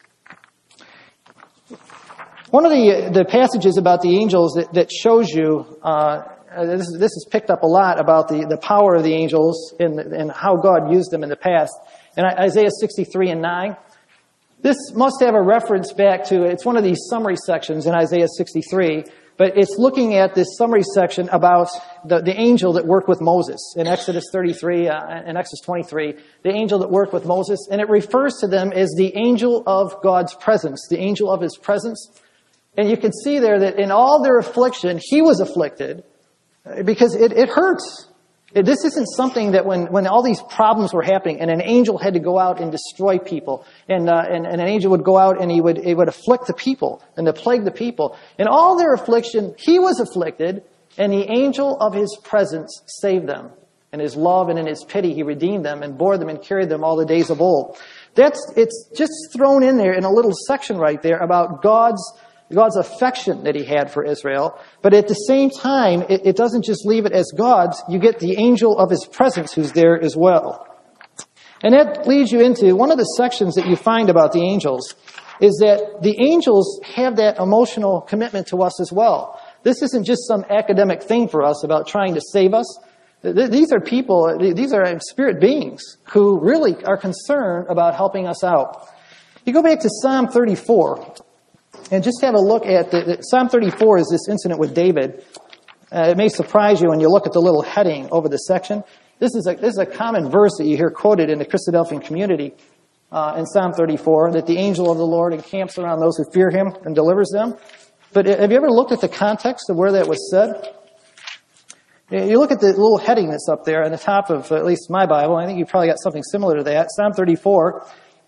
One of the passages about the angels that shows you, this is picked up a lot about the power of the angels and how God used them in the past. In Isaiah 63 and 9, this must have a reference back to, it's one of these summary sections in Isaiah 63, but it's looking at this summary section about the angel that worked with Moses in Exodus 33 and Exodus 23, the angel that worked with Moses, and it refers to them as the angel of God's presence, the angel of his presence. And you can see there that in all their affliction, he was afflicted because it hurts. This isn't something that when all these problems were happening and an angel had to go out and destroy people and an angel would go out and he would afflict the people and to plague the people. In all their affliction, he was afflicted and the angel of his presence saved them. In his love and in his pity, he redeemed them and bore them and carried them all the days of old. It's just thrown in there in a little section right there about God's affection that he had for Israel. But at the same time, it doesn't just leave it as God's. You get the angel of his presence who's there as well. And that leads you into one of the sections that you find about the angels is that the angels have that emotional commitment to us as well. This isn't just some academic thing for us about trying to save us. These are people, these are spirit beings who really are concerned about helping us out. You go back to Psalm 34. And just have a look at Psalm 34 is this incident with David. It may surprise you when you look at the little heading over the section. This is a common verse that you hear quoted in the Christadelphian community in Psalm 34, that the angel of the Lord encamps around those who fear him and delivers them. But have you ever looked at the context of where that was said? You look at the little heading that's up there on the top of at least my Bible. I think you probably got something similar to that. Psalm 34.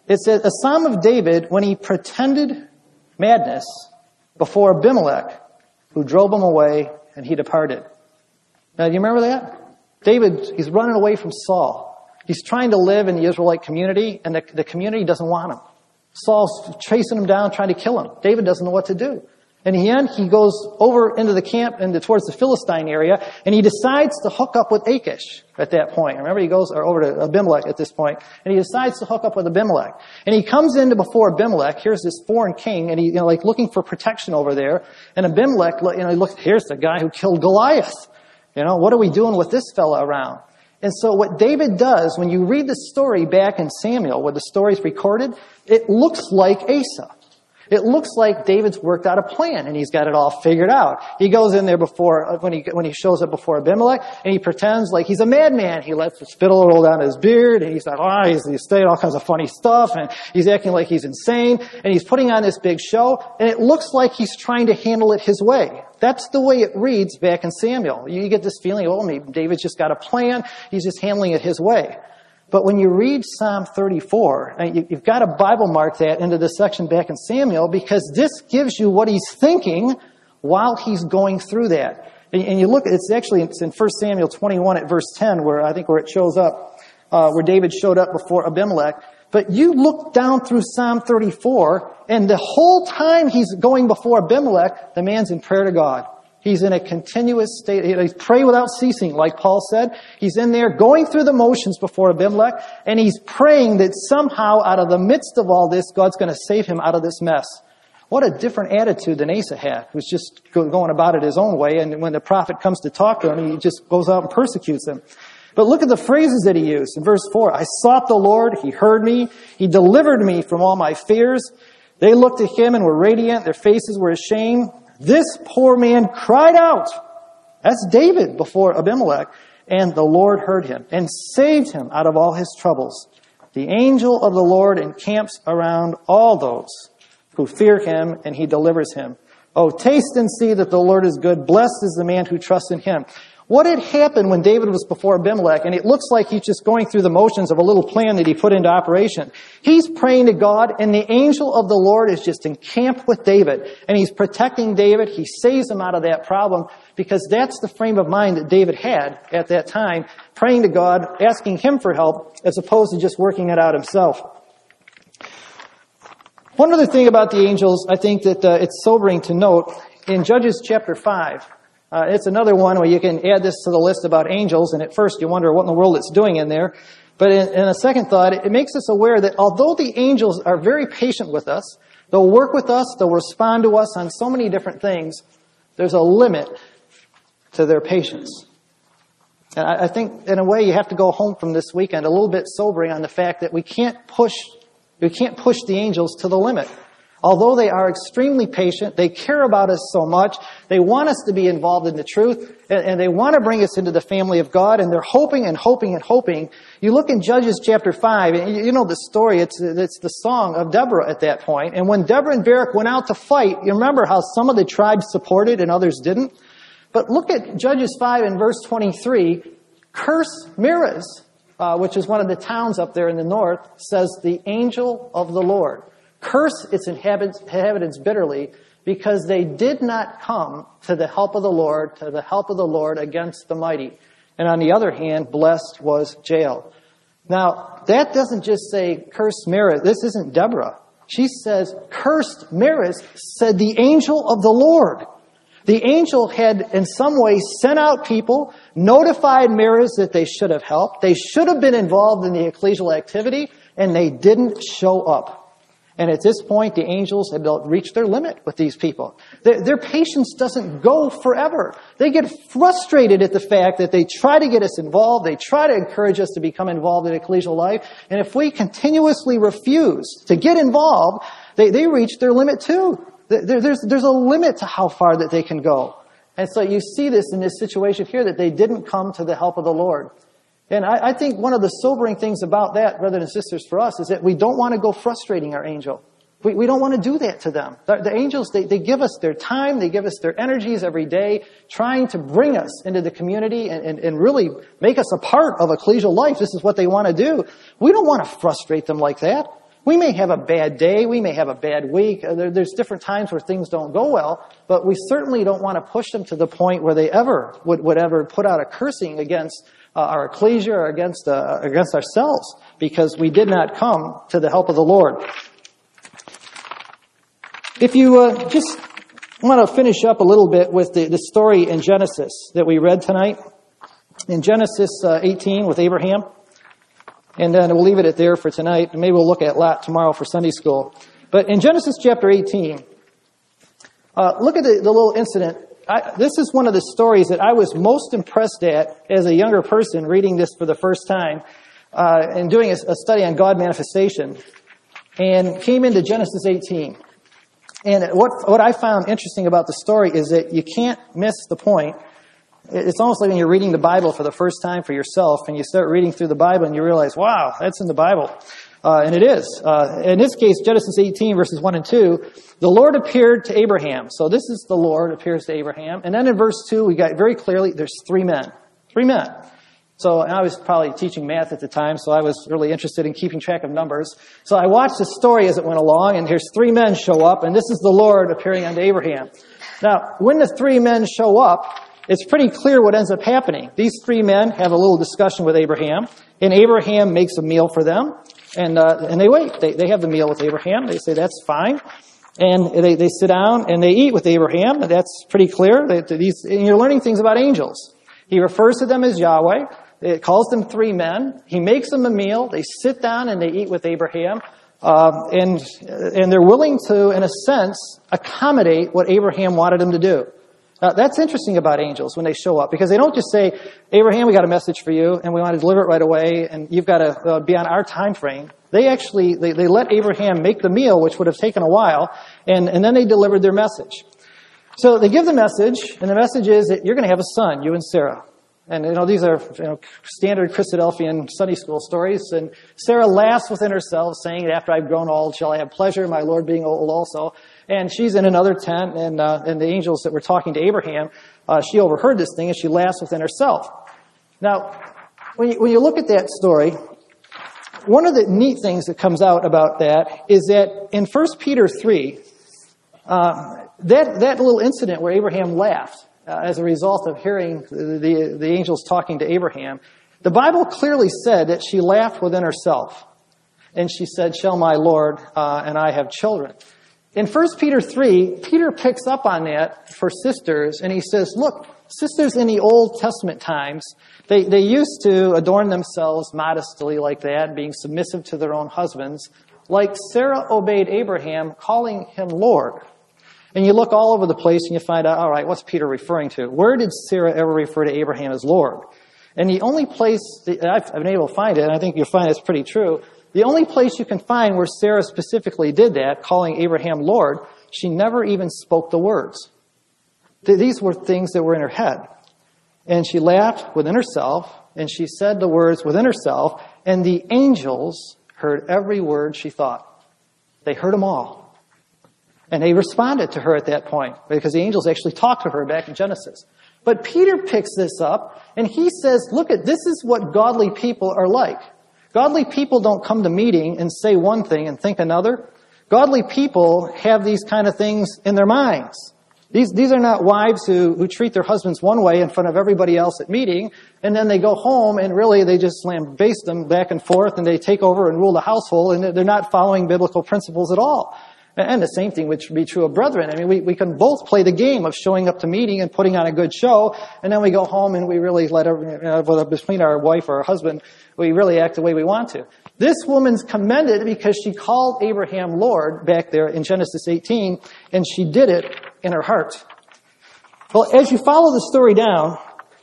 It says, a psalm of David when he pretended madness before Abimelech, who drove him away, and he departed. Now, do you remember that? David, he's running away from Saul. He's trying to live in the Israelite community, and the community doesn't want him. Saul's chasing him down, trying to kill him. David doesn't know what to do. In the end, he goes over into the camp towards the Philistine area, and he decides to hook up with Achish at that point. Remember, he goes over to Abimelech at this point, and he decides to hook up with Abimelech. And he comes into before Abimelech. Here's this foreign king, and he, looking for protection over there. And Abimelech, he looks, here's the guy who killed Goliath. What are we doing with this fella around? And so what David does, when you read the story back in Samuel, where the story's recorded, it looks like Asa. It looks like David's worked out a plan, and he's got it all figured out. He goes in there when he shows up before Abimelech, and he pretends like he's a madman. He lets the spittle roll down his beard, and he's like, he's saying all kinds of funny stuff, and he's acting like he's insane, and he's putting on this big show, and it looks like he's trying to handle it his way. That's the way it reads back in Samuel. You get this feeling, maybe David's just got a plan, he's just handling it his way. But when you read Psalm 34, you've got to Bible mark that into this section back in Samuel, because this gives you what he's thinking while he's going through that. And you look, it's in 1 Samuel 21 at verse 10, where it shows up, where David showed up before Abimelech. But you look down through Psalm 34, and the whole time he's going before Abimelech, the man's in prayer to God. He's in a continuous state. He's pray without ceasing, like Paul said. He's in there going through the motions before Abimelech, and he's praying that somehow out of the midst of all this, God's going to save him out of this mess. What a different attitude than Asa had, who's just going about it his own way, and when the prophet comes to talk to him, he just goes out and persecutes him. But look at the phrases that he used. In verse 4, I sought the Lord, he heard me, he delivered me from all my fears. They looked at him and were radiant, their faces were ashamed. This poor man cried out. That's David before Abimelech. And the Lord heard him and saved him out of all his troubles. The angel of the Lord encamps around all those who fear him, and he delivers him. Oh, taste and see that the Lord is good. Blessed is the man who trusts in him. What had happened when David was before Abimelech, and it looks like he's just going through the motions of a little plan that he put into operation. He's praying to God, and the angel of the Lord is just encamped with David, and he's protecting David. He saves him out of that problem, because that's the frame of mind that David had at that time, praying to God, asking him for help, as opposed to just working it out himself. One other thing about the angels, I think that it's sobering to note, in Judges chapter 5, it's another one where you can add this to the list about angels, and at first you wonder what in the world it's doing in there. But in a second thought, it makes us aware that although the angels are very patient with us, they'll work with us, they'll respond to us on so many different things, there's a limit to their patience. And I think, in a way, you have to go home from this weekend a little bit sobering on the fact that we can't push the angels to the limit. Although they are extremely patient, they care about us so much, they want us to be involved in the truth, and they want to bring us into the family of God, and they're hoping and hoping and hoping. You look in Judges chapter 5, and you know the story, it's the song of Deborah at that point. And when Deborah and Barak went out to fight, you remember how some of the tribes supported and others didn't? But look at Judges 5 and verse 23. Curse Meres, which is one of the towns up there in the north, says the angel of the Lord. Curse its inhabitants bitterly, because they did not come to the help of the Lord against the mighty. And on the other hand, blessed was Jael. Now, that doesn't just say curse Meres. This isn't Deborah. She says, cursed Meres, said the angel of the Lord. The angel had in some way sent out people, notified Meres that they should have helped. They should have been involved in the ecclesial activity, and they didn't show up. And at this point, the angels had reached their limit with these people. Their patience doesn't go forever. They get frustrated at the fact that they try to get us involved. They try to encourage us to become involved in ecclesial life. And if we continuously refuse to get involved, they reach their limit too. There's a limit to how far that they can go. And so you see this in this situation here, that they didn't come to the help of the Lord. And I think one of the sobering things about that, brothers and sisters, for us, is that we don't want to go frustrating our angel. We don't want to do that to them. The angels, they give us their time, they give us their energies every day, trying to bring us into the community and really make us a part of ecclesial life. This is what they want to do. We don't want to frustrate them like that. We may have a bad day. We may have a bad week. There's different times where things don't go well, but we certainly don't want to push them to the point where they ever would ever put out a cursing against our ecclesia or against ourselves, because we did not come to the help of the Lord. If you just want to finish up a little bit with the story in Genesis that we read tonight, in Genesis 18 with Abraham. And then we'll leave it at there for tonight, and maybe we'll look at Lot tomorrow for Sunday school. But in Genesis chapter 18, look at the little incident. This is one of the stories that I was most impressed at as a younger person reading this for the first time and doing a study on God manifestation, and came into Genesis 18. And what I found interesting about the story is that you can't miss the point. It's almost like when you're reading the Bible for the first time for yourself, and you start reading through the Bible and you realize, wow, that's in the Bible. And it is. In this case, Genesis 18, verses 1 and 2, the Lord appeared to Abraham. So this is the Lord appears to Abraham. And then in verse 2, we got very clearly, there's 3 men. 3 men. So I was probably teaching math at the time, so I was really interested in keeping track of numbers. So I watched the story as it went along, and here's 3 men show up, and this is the Lord appearing unto Abraham. Now, when the 3 men show up, it's pretty clear what ends up happening. These 3 men have a little discussion with Abraham, and Abraham makes a meal for them, and they wait. They have the meal with Abraham. They say, that's fine. And they sit down and they eat with Abraham. That's pretty clear. And you're learning things about angels. He refers to them as Yahweh. It calls them 3 men. He makes them a meal. They sit down and they eat with Abraham. And they're willing to, in a sense, accommodate what Abraham wanted them to do. That's interesting about angels when they show up, because they don't just say, Abraham, we got a message for you, and we want to deliver it right away, and you've got to be on our time frame. They actually, they let Abraham make the meal, which would have taken a while, and then they delivered their message. So they give the message, and the message is that you're going to have a son, you and Sarah. And, these are, standard Christadelphian Sunday school stories. And Sarah laughs within herself, saying, after I've grown old, shall I have pleasure, my Lord being old also. And she's in another tent, and the angels that were talking to Abraham, she overheard this thing, and she laughs within herself. Now, when you look at that story, one of the neat things that comes out about that is that in 1 Peter 3, that little incident where Abraham laughed, as a result of hearing the angels talking to Abraham, the Bible clearly said that she laughed within herself. And she said, shall my Lord and I have children? In 1 Peter 3, Peter picks up on that for sisters, and he says, look, sisters in the Old Testament times, they used to adorn themselves modestly like that, being submissive to their own husbands, like Sarah obeyed Abraham, calling him Lord. And you look all over the place and you find out, all right, what's Peter referring to? Where did Sarah ever refer to Abraham as Lord? And the only place that I've been able to find it, and I think you'll find it's pretty true, the only place you can find where Sarah specifically did that, calling Abraham Lord, she never even spoke the words. These were things that were in her head. And she laughed within herself, and she said the words within herself, and the angels heard every word she thought. They heard them all. And they responded to her at that point, because the angels actually talked to her back in Genesis. But Peter picks this up, and he says, look, this is what godly people are like. Godly people don't come to meeting and say one thing and think another. Godly people have these kind of things in their minds. These are not wives who treat their husbands one way in front of everybody else at meeting, and then they go home and really they just lambaste them back and forth, and they take over and rule the household, and they're not following biblical principles at all. And the same thing would be true of brethren. I mean, we can both play the game of showing up to meeting and putting on a good show, and then we go home and we really between our wife or our husband, we really act the way we want to. This woman's commended because she called Abraham Lord back there in Genesis 18, and she did it in her heart. Well, as you follow the story down,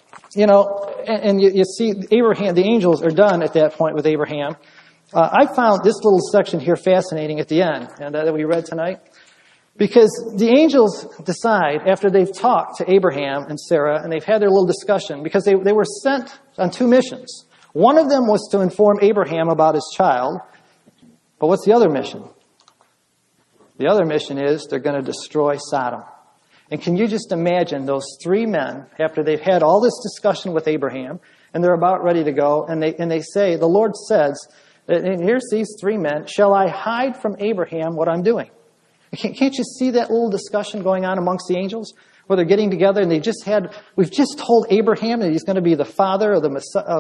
and you see Abraham, the angels are done at that point with Abraham. I found this little section here fascinating at the end, and that we read tonight, because the angels decide, after they've talked to Abraham and Sarah, and they've had their little discussion, because they were sent on 2 missions. One of them was to inform Abraham about his child, but what's the other mission? The other mission is they're going to destroy Sodom. And can you just imagine those 3 men, after they've had all this discussion with Abraham, and they're about ready to go, and they say, the Lord says And here's these three men. Shall I hide from Abraham what I'm doing? Can't you see that little discussion going on amongst the angels? Where they're getting together and we've just told Abraham that he's going to be the father of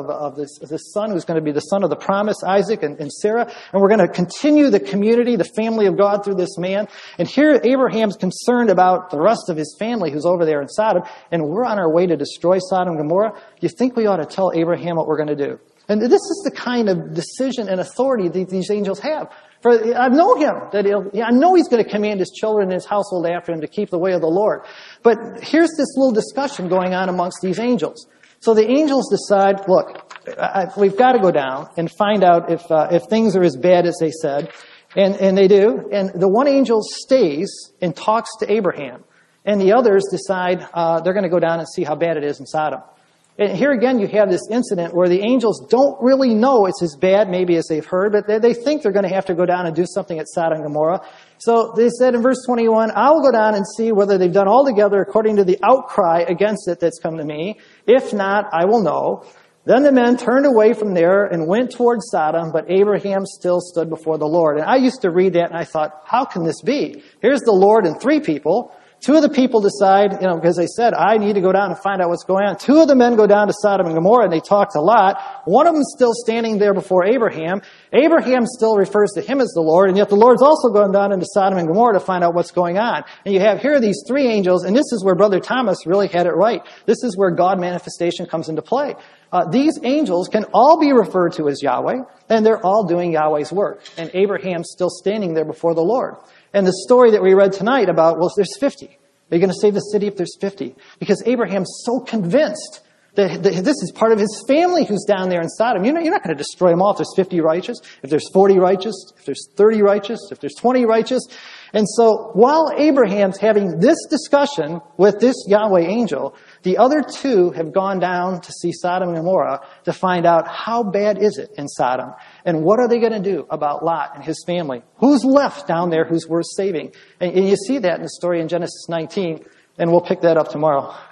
this son who's going to be the son of the promise, Isaac and Sarah. And we're going to continue the community, the family of God through this man. And here Abraham's concerned about the rest of his family who's over there in Sodom. And we're on our way to destroy Sodom and Gomorrah. You think we ought to tell Abraham what we're going to do? And this is the kind of decision and authority that these angels have. For I know him, I know he's going to command his children and his household after him to keep the way of the Lord. But here's this little discussion going on amongst these angels. So the angels decide, look, we've got to go down and find out if things are as bad as they said. And they do. And the one angel stays and talks to Abraham. And the others decide they're going to go down and see how bad it is in Sodom. And here again, you have this incident where the angels don't really know it's as bad, maybe as they've heard, but they think they're going to have to go down and do something at Sodom and Gomorrah. So they said in verse 21, I will go down and see whether they've done all together according to the outcry against it that's come to me. If not, I will know. Then the men turned away from there and went toward Sodom, but Abraham still stood before the Lord. And I used to read that and I thought, how can this be? Here's the Lord and three people. Two of the people decide, because they said, I need to go down and find out what's going on. Two of the men go down to Sodom and Gomorrah and they talk to Lot. One of them's still standing there before Abraham. Abraham still refers to him as the Lord, and yet the Lord's also going down into Sodom and Gomorrah to find out what's going on. And you have here these three angels, and this is where Brother Thomas really had it right. This is where God manifestation comes into play. These angels can all be referred to as Yahweh, and they're all doing Yahweh's work. And Abraham's still standing there before the Lord. And the story that we read tonight about, well, there's 50. Are you going to save the city if there's 50? Because Abraham's so convinced that this is part of his family who's down there in Sodom. You're not going to destroy them all if there's 50 righteous, if there's 40 righteous, if there's 30 righteous, if there's 20 righteous. And so while Abraham's having this discussion with this Yahweh angel, the other two have gone down to see Sodom and Gomorrah to find out how bad is it in Sodom and what are they going to do about Lot and his family. Who's left down there who's worth saving? And you see that in the story in Genesis 19, and we'll pick that up tomorrow.